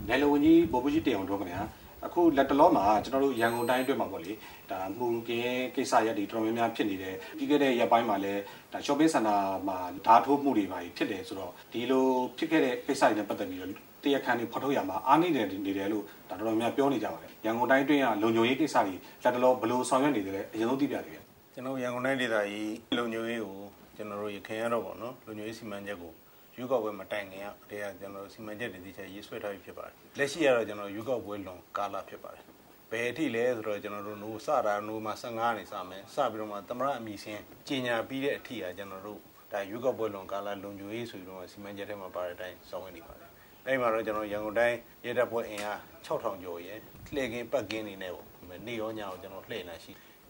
နယ်လုံဝန်ကြီးဗိုလ်မှူးကြီးတင်အောင်တို့ခင်ဗျာအခုလက်တလောမှာကျွန်တော်တို့ရန်ကုန်တိုင်းအတွင်းမှာပေါ့လေဒါမှုကင်းကိစ္စရပ်တွေတော်တော်များများဖြစ်နေတယ်ပြီးခဲ့တဲ့ရက်ပိုင်းမှာလည်းဒါ shopping center မှာဓာတ်ထိုးမှုတွေပါဖြစ်တယ်ဆိုတော့ဒီလိုဖြစ်ခဲ့တဲ့ကိစ္စတွေနဲ့ပတ်သက်ပြီးတော့တရားခံတွေဖော်ထုတ်ရမှာအားနည်းတယ်နေတယ်လို့ဒါတော်တော်များပြောနေကြပါတယ်ရန်ကုန်တိုင်းအတွင်းကလုံခြုံရေးကိစ္စတွေလက်တလောဘယ်လိုဆောင်ရွက်နေတယ်လဲအရင်ဆုံးသိပြတယ်ကျွန်တော်ရန်ကုန်တိုင်းဒေသကြီးလုံခြုံရေးကိုကျွန်တော်တို့ရခင်ရတော့ပေါ့နော်လုံခြုံရေးစီမံချက်ကိုရွေးကောက်ပွဲမတိုင်ခင်ကတည်းကကျွန်တော်စီမံချက်တွေဒီချက်ရေးဆွဲထားပြီးဖြစ်ပါတယ်လက်ရှိကတော့ကျွန်တော်ရွေးကောက်ပွဲလွန်ကာလဖြစ်ပါတယ်ဘယ်အထိလဲဆိုတော့ကျွန်တော်တို့နိုးစတာနိုးမှာ15နေစမယ်စပြီးတော့မှသမရအမိစင်းကြီးညာပြီးတဲ့အထိကကျွန်တော်တို့ဒါရွေးကောက်ပွဲလွန်ကာလလုံခြုံရေးဆိုပြီးတော့စီမံချက်ထဲမှာပါတဲ့အတိုင်းဆောင်ရွက်နေပါတယ်အဲ့မှာတော့ကျွန်တော်ရန်ကုန်တိုင်းရဲတပ်ဖွဲ့အင်အား6000ကျော်ရဲ့လှည့်ကင်းပတ်ကင်းနေနဲ့ပေါ့နေရောညအောင်ကျွန်တော်လှည့်နေရှိ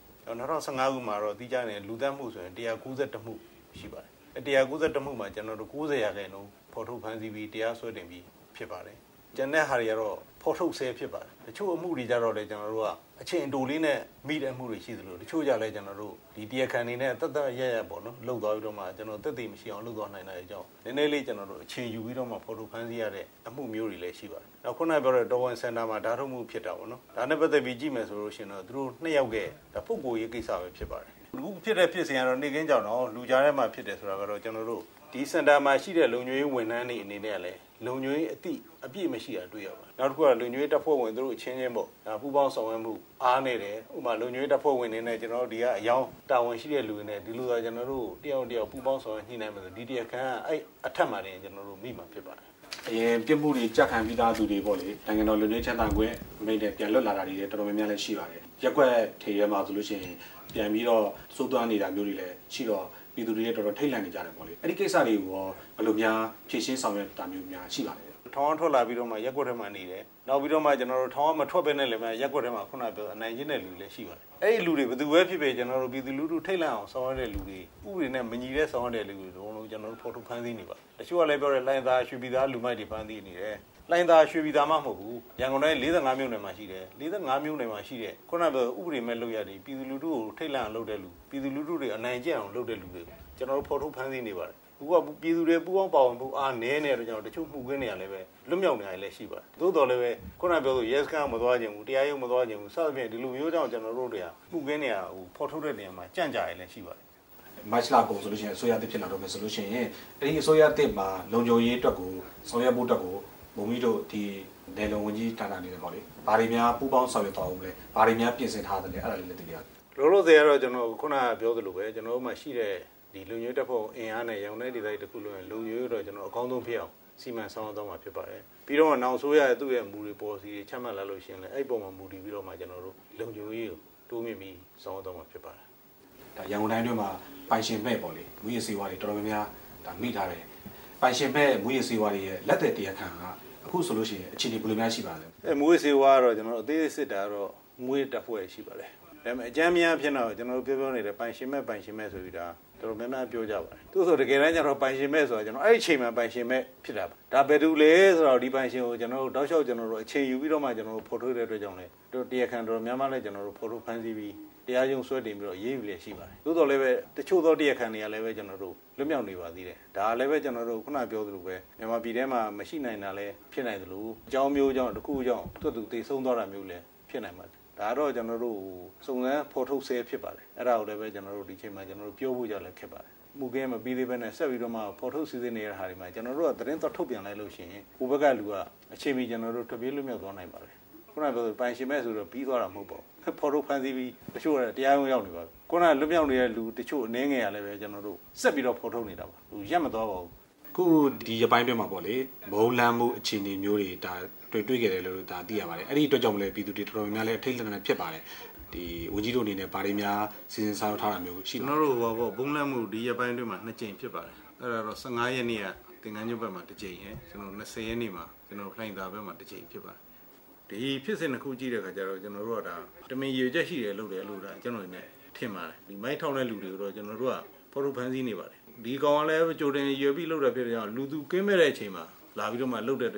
2015ခုမှာတော့တိကျနေလူသတ်မှုဆိုရင်192မှုရှိပါတယ်192မှုမှာကျွန်တော်တို့90ရာခိုင်နှုန်းဖော်ထုတ်ဖမ်းဆီးပြီးတရားစွဲတင်ပြီးဖြစ်ပါတယ်ကျန်တဲ့ဟာတွေကတော့ဖော်ထုတ်ဆဲဖြစ်ပါတယ်တချို့အမှုတွေကြတော့လေကျွန်တော်တို့ကအချင်းအတူလေးနဲ့မိတဲ့အမှုတွေရှိသလိုတချို့ကြလဲကျွန်တော်တို့ဒီတရားခံနေနဲ့တတ်ရရပေါ့နော်လှုပ်သွားပြီးတော့မှကျွန်တော်တက်တည်မရှိအောင်လှုပ်သွားနိုင်တဲ့အကြောင်းနည်းနည်းလေးကျွန်တော်တို့အချင်းယူပြီးတော့မှဖော်ထုတ်ဖမ်းဆီးရတဲ့အမှုမျိုးတွေလည်းရှိပါတယ်နောက်ခုနကပြောတဲ့တော်ဝန်စင်တာမှာဓာတ်ထုတ်မှုဖြစ်တာပေါ့နော်ဒါနဲ့ပတ်သက်ပြီးကြည့်မယ်ဆိုလို့ရှိရင်တော့သူတို့2ယောက်ကဒါပုဂ္ဂိုလ်ရေးကိစ္စပဲဖြစ်ပါတယ်လူဖြစ်တဲ့ဖြစ်စဉ်ကတော့နေကင်းကြောင်တော့လူကြားထဲမှာဖြစ်တယ်ဆိုတာကတော့ကျွန်တော်တို့ဒီစင်တာမှာရှိတဲ့လုံခြုံရေးဝန်ထမ်းတွေအနေနဲ့လည်းလုံခြုံရေးအပြည့်မရှိတာတွေ့ရပါတယ်နောက်တစ်ခုကလုံခြုံရေးတပ်ဖွဲ့ဝင်တို့အချင်းချင်းပေါ့ဒါပူးပေါင်းဆောင်ရွက်မှုအားနေတယ်ဥပမာလုံခြုံရေးတပ်ဖွဲ့ဝင်တွေနဲ့ကျွန်တော်တို့ဒီကအယောင်တာဝန်ရှိတဲ့လူတွေနဲ့ဒီလိုသာကျွန်တော်တို့တယောက်ပူးပေါင်းဆောင်ရွက်ညှိနှိုင်းမယ်ဆိုဒီတရားခံအဲ့အထက်မှာတင်ကျွန်တော်တို့မိမှာဖြစ်ပါတယ်အရင်ပြစ်မှုတွေကြက်ခံပြီးသားသူတွေပေါ့လေနိုင်ငံတော်လူမျိုးချမ်းသာခွင့်မိတ်တဲ့ပြန်လွတ်လာတာတွေတော်တော်များများလည်းရှိပါတယ်ရက်ွက်ထေရဲမှာဆိုလို့ရှိရင်ပြန်ပြီးတော့စိုးသွမ်းနေတာမျိုးတွေလည်းရှိတော့ပြည်သူတွေတော်တော်ထိတ်လန့်နေကြတယ်ပေါ့လေအဲ့ဒီကိစ္စတွေကိုရောဘယ်လိုများဖြည့်ရှင်းဆောင်ရွက်တာမျိုးများရှိပါလဲထောင်းထွက်လာပြီးတော့မှရက်ွက်ထဲမှာနေတယ်နောက်ပြီးတော့မှကျွန်တော်တို့ထောင်းမထွက်ပဲနဲ့လည်းရက်ွက်ထဲမှာခုနပြောအနိုင်ကျင့်တဲ့လူတွေလည်းရှိပါတယ်အဲ့ဒီလူတွေဘယ်သူပဲဖြစ်ဖြစ်ကျွန်တော်တို့ပြည်သူလူထုထိတ်လန့်အောင်ဆောင်ရွက်တဲ့လူတွေဥပဒေနဲ့မညီတဲ့ဆောင်ရွက်တဲ့လူတွေလုံးကျွန်တော်တို့ဖော်ထုတ်ဖမ်းဆီးနေပါတချို့ကလည်းပြောတယ်လိုင်းသားရွှေပြည်သားလူမိုက်တွေဖမ်းဆီးနေတယ်လိုင်းသားရွှေပြည်သားမှမဟုတ်ဘူးရန်ကုန်တိုင်း45မြို့နယ်မှာရှိတယ်45မြို့နယ်မှာရှိတဲ့ခုနကပြောဥပဒေမဲ့လုပ်ရတယ်ပြည်သူလူထုကိုထိတ်လန့်အောင်လုပ်တဲ့လူပြည်သူလူထုတွေအနိုင်ကျင့်အောင်လုပ်တဲ့လူတွေကျွန်တော်တို့ဖော်ထုတ်ဖမ်းဆီးနေပါတယ်အခုကပြည်သူတွေပူးပေါင်းပါဝင်မှုအားနည်းနေတဲ့ကြောင့်တချို့မှုခင်းနေရလည်းပဲလွတ်မြောက်နေရလည်းရှိပါတယ်သို့တော်လည်းပဲခုနပြောလို့ရဲစခန်းမသွားခြင်းဘူးတရားရုံးမသွားခြင်းဘူးစသဖြင့်ဒီလိုမျိုးကြောင့်ကျွန်တော်တို့တွေကမှုခင်းနေရဟိုဖော်ထုတ်တဲ့နေရာမှာကြန့်ကြာရလည်းရှိပါတယ်မတ်လာကိုဆိုလို့ရှိရင်အစိုးရတစ်ဖြစ်လာတော့မယ်ဆိုလို့ရှိရင်အဲ့ဒီအစိုးရတစ်မှာလုံခြုံရေးအတွက်ကိုဆောင်ရွက်ဖို့အတွက်ကိုဘုံကြီးတို့ဒီနယ်လုံဝန်ကြီးဌာနနေတယ်ပေါ့လေဘာတွေများပူးပေါင်းဆောင်ရွက်သွားအောင်လဲဘာတွေများပြင်ဆင်ထားတယ်လဲအဲ့ဒါလေးလည်းသိရတယ်လောလောဆယ်ကတော့ကျွန်တော်ခုနကပြောသလိုပဲကျွန်တော်တို့မှရှိတဲ့ဒီလုံခြုံရေးတပ်ဖွဲ့အင်အားနဲ့ရောင်တဲ့ဒေသတွေတစ်ခုလုံးလုံခြုံရေးတော့ကျွန်တော်အကောင်းဆုံးဖြစ်အောင်စီမံဆောင်ရွက်သွားမှာဖြစ်ပါတယ်ပြီးတော့နောက်ဆိုရတဲ့သူ့ရဲ့မူတွေပေါ်စီချမှတ်လာလို့ရှိရင်လည်းအဲ့ပုံမှာမူတည်ပြီးတော့မှကျွန်တော်တို့လုံခြုံရေးကိုတိုးမြင့်ပြီးဆောင်ရွက်သွားမှာဖြစ်ပါတယ်ဒါရန်ကုန်တိုင်းတွင်းမှာပိုင်ရှင်မဲ့ပေါ့လေမူရစေဝါတွေတော်တော်များများဒါမိထားတယ်ပိုင်ရှင်မဲ့မူရစေဝါတွေရဲ့လက်သက်တရားခံကအခုဆိုလို့ရှိရင်အခြေအနေဘယ်လိုများရှိပါလဲမူရစေဝါကတော့ကျွန်တော်အသေးစစ်တာတော့မူရတပ်ဖွဲ့ရှိပါတယ်ဒါပေမဲ့အကြမ်းများဖြစ်တော့ကျွန်တော်တို့ပြောနေတဲ့ပိုင်ရှင်မဲ့ဆိုပြီးတာတော်တော်များများပြောကြပါတယ်သူဆိုတကယ်တမ်းကျတော့ပိုင်ရှင်မဲ့ဆိုတာကျွန်တော်အဲ့ဒီအချိန်မှာပိုင်ရှင်မဲ့ဖြစ်တာပါဒါဘယ်သူလဲဆိုတော့ဒီပိုင်ရှင်ကိုကျွန်တော်တို့တောက်လျှောက်ကျွန်တော်တို့အချိန်ယူပြီးတော့မှကျွန်တော်တို့ဖော်ထုတ်တဲ့အတွက်ကြောင့်လေတို့တရားခံတော်များများလည်းကျွန်တော်တို့ဖော်ထုတ်ဖမ်းဆီးပြီးတရားရုံးဆွဲတင်ပြီးတော့ရေးယူလည်းရှိပါတယ်သို့တော်လည်းပဲတချို့သောတရားခံတွေကလည်းပဲကျွန်တော်တို့လွတ်မြောက်နေပါသေးတယ်ဒါလည်းပဲကျွန်တော်တို့ခုနပြောသလိုပဲမြန်မာပြည်ထဲမှာမရှိနိုင်တာလည်းဖြစ်နိုင်သလိုအကြောင်းမျိုးကြောင့်တစ်ခုကြောင့်သူ့သူတည်ဆုံးသွားတာမျိုးလည်းဖြစ်နိုင်ပါတယ်ဒါတော့ကျွန်တော်တို့စုံစမ်းဖော်ထုတ်ဆဲဖြစ်ပါတယ်အဲ့ဒါကိုလည်းပဲကျွန်တော်တို့ဒီချိန်မှာကျွန်တော်တို့ပြောဖို့ကြလည်းခက်ပါတယ်မှုကဲမပြီးသေးဘဲနဲ့ဆက်ပြီးတော့မှဖော်ထုတ်စီစဉ်နေတဲ့ဟာတွေမှာကျွန်တော်တို့ကသတင်းသွားထုတ်ပြန်လိုက်လို့ရှိရင်ဟိုဘက်ကလူကအချိန်မီကျွန်တော်တို့တပြေးလွတ်မြောက်သွားနိုင်ပါတယ်ခုနကပြောပိုင်ရှင်မဲ့ဆိုတော့ပြီးသွားတာမဟုတ်ပါဘူးဖော်ထုတ်ဖန်ဆီးပြီးတချို့ကတရားရုံးရောက်နေပါဘူးခုနကလွတ်မြောက်နေတဲ့လူတချို့အနေငယ်ရလည်းပဲကျွန်တော်တို့ဆက်ပြီးတော့ဖော်ထုတ်နေတာပါသူရက်မသွားပါဘူးခုဒီရပိုင်းတွင်းမှာပေါ့လေမုံလမ်းမှုအခြေအနေမျိုးတွေဒါတွေ့ခဲ့တယ်လို့ဒါသိရပါတယ်အဲ့ဒီအတွက်ကြောင့်မလဲပြည်သူတွေတော်တော်များများလည်းအထိတ်လန့်နေဖြစ်ပါတယ်ဒီဝန်ကြီးတို့အနေနဲ့ဗာတွေများစီစဉ်ဆောင်ထားတာမျိုးရှိကျွန်တော်တို့ဘောဘုံလမ်းမှုဒီရပိုင်းတွင်းမှာ2ကြိမ်ဖြစ်ပါတယ်အဲ့ဒါတော့15ရက်နေ့ကသင်္ကန်းကျွန်းဘက်မှာ1ကြိမ်ရယ်ကျွန်တော်20ရက်နေ့မှာကျွန်တော်လှိုင်သာဘက်မှာ1ကြိမ်ဖြစ်ပါတယ်ဒီဖြစ်စဉ်တစ်ခုကြည့်တဲ့အခါကျတော့ကျွန်တော်တို့ကဒါတမင်ရည်ချက်ရှိတယ်လို့လည်းလို့ဒါကျွန်တော်နေထင်ပါတယ်ဒီမိုက်ထောင်းတဲ့လူတွေကိုတော့ကျွန်တော်တို့ကဖော်ထုတ်ဖမ်းဆီးနေပါတယ်ဒီကောင်ကလည်းကြိုတင်ရွယ်ပြီးလှုပ်တဲ့ဖြစ်တဲ့ကြောင့်လူသူကင်းမဲ့တဲ့အချိန်မှာလာပြီးတော့မှလှုပ်တဲ့အတွက်ကြောင့်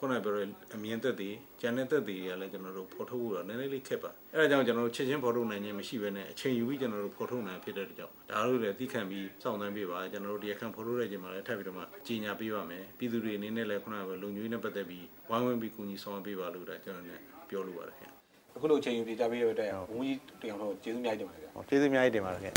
ခုနပြောတဲ့အမြင်သက်တွေကျန်တဲ့သက်တွေကလည်းကျွန်တော်တို့ဖော်ထုတ်ဖို့တော့နည်းနည်းလေးခက်ပါအဲဒါကြောင့်ကျွန်တော်တို့ချက်ချင်းဖော်ထုတ်နိုင်ခြင်းမရှိဘဲနဲ့အချိန်ယူပြီးကျွန်တော်တို့ဖော်ထုတ်နိုင်ဖြစ်တဲ့ကြောင့်ဒါတို့လည်းသိခံပြီးစောင့်နှံပေးပါကျွန်တော်တို့တရားခံဖော်ထုတ်တဲ့ချိန်မှာလည်းထပ်ပြီးတော့မှကြီးညာပေးပါမယ်ပြည်သူတွေအနေနဲ့လည်းခုနကပြောလုံခြုံရေးနဲ့ပတ်သက်ပြီးဝိုင်းဝန်းပြီးကူညီဆောင်ရွက်ပေးပါလို့ဒါကျွန်တော်လည်းပြောလိုပါတယ်ခင်ဗျအခုလိုအချိန်ယူပြကြပေးတဲ့အတွက်ဝန်ကြီးတင်အောင်တော့ကျေးဇူးအများကြီးတင်ပါတယ်ဗျာကျေးဇူးအများကြီးတင်ပါတယ်ခင်